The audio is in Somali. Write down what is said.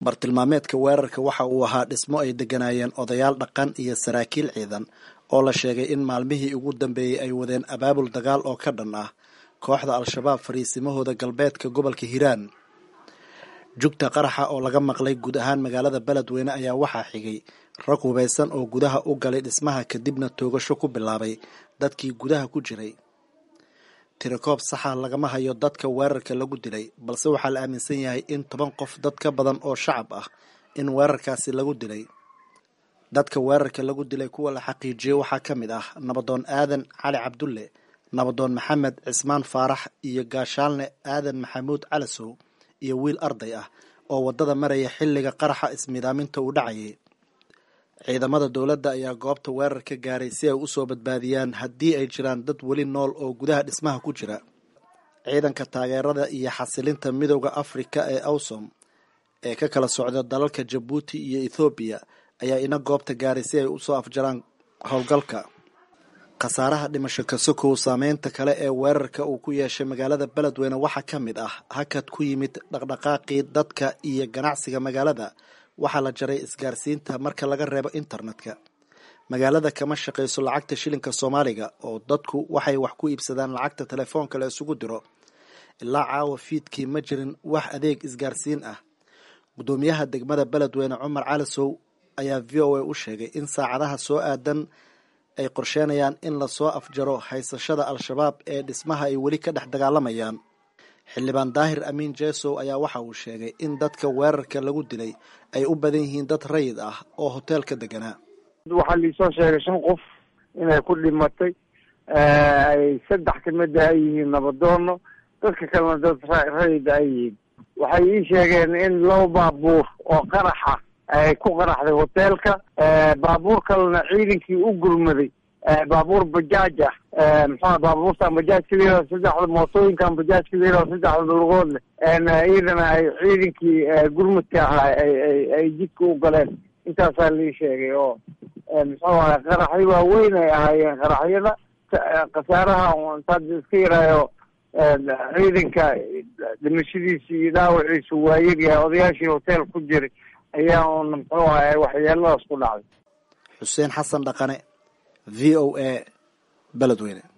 bartilmaameedka weerarka waxa uu ahaa dhismo ay degganaayeen odayaal dhaqan iyo saraakiil ciidan oo la sheegay in maalmihii ugu dambeeyey ay wadeen abaabul dagaal oo ka dhan ah kooxda al-shabaab fariisimahooda galbeedka gobolka hiiraan. jugta qaraxa oo laga maqlay guud ahaan magaalada beledweyne ayaa waxaa xigay rag hubaysan oo gudaha u galay dhismaha kadibna toogasho ku bilaabay dadkii gudaha ku jiray. tirakoob saxa lagama hayo dadka weerarka lagu dilay, balse waxaa la aaminsan yahay in 10 qof dad ka badan oo shacab ah in weerarkaasi lagu dilay. dadka weerarka lagu dilay kuwa la xaqiijiyey waxaa ka mid ah nabadoon aadan cali cabdulle, nabadoon maxamed cismaan faarax iyo gaashaalne aadan maxamuud calasow iyo wiil arday ah oo wadada maraya xilliga qaraxa ismidaaminta uu dhacayay. ciidamada dowladda ayaa goobta weerar ka gaaray si ay u soo badbaadiyaan haddii ay jiraan dad weli nool oo gudaha dhismaha ku jira. ciidanka taageerada iyo xasilinta midowda Afrika ee AWSOM ee ka kala socda dalalka Jabuuti iyo Ethiopia ayaa ina goobta gaaray si ay u soo afjaraan howlgalka. khasaaraha dhimasho ka sokow saameynta kale ee weerarka uu ku yeeshay magaalada beledweyne waxaa ka mid ah hakad ku yimid dhaqdhaqaaqii dadka iyo ganacsiga magaalada. waxaa la jaray isgaarsiinta marka laga reebo internetka. magaalada kama shaqayso lacagta shilinka Soomaaliga oo dadku waxay wax ku iibsadaan lacagta telefoonka la isugu diro. ilaa caawa fiidkii ma jirin wax adeeg isgaarsiin ah. gudoomiyaha degmada beledweyne Cumar Calasow ayaa VOA u sheegay in saacadaha soo aadan ay qorsheenayaan in la soo afjaro haysashada al-shabaab ee dhismaha ay weli ka dhex dagaalamayaan. xildhibaan daahir amiin jeesow ayaa waxa uu sheegay in dadka weerarka lagu dilay ay u badan yihiin dad rayid ah oo hoteelka deganaa. waxaa liisoo sheegay 5 qof inay ku dhimatay, ay 3 kamid ah yihiin nabadoono, dadka kalena dad rayid ay yihiin. waxay ii sheegeen in 2 baabuur oo qaraxa ay ku qaraxday hoteelka, baabuur kalena ciidankii u gurmaday baabuur bajaaj ah, maxaa baabuurta bajaaj kaliya 3 mootooyinkan bajaaj kaliya 3 lugood leh iyadana ay ciidankii gurmadka ahaa ay jidka u galeen. intaasaa lii sheegay oo muxuu ahaa qaraxyo waaweyn ay ahaayeen. qaraxyada khasaaraha intaad iska yaraayo ciidanka dhimashadiisa iyo dhaawaciisa waa yaryahay. odayaashii hotel ku jiray ayaa uuna muxuu ahaa waxyeeladaas ku dhacday. xuseen xasan dhaqane VOA beledweyne.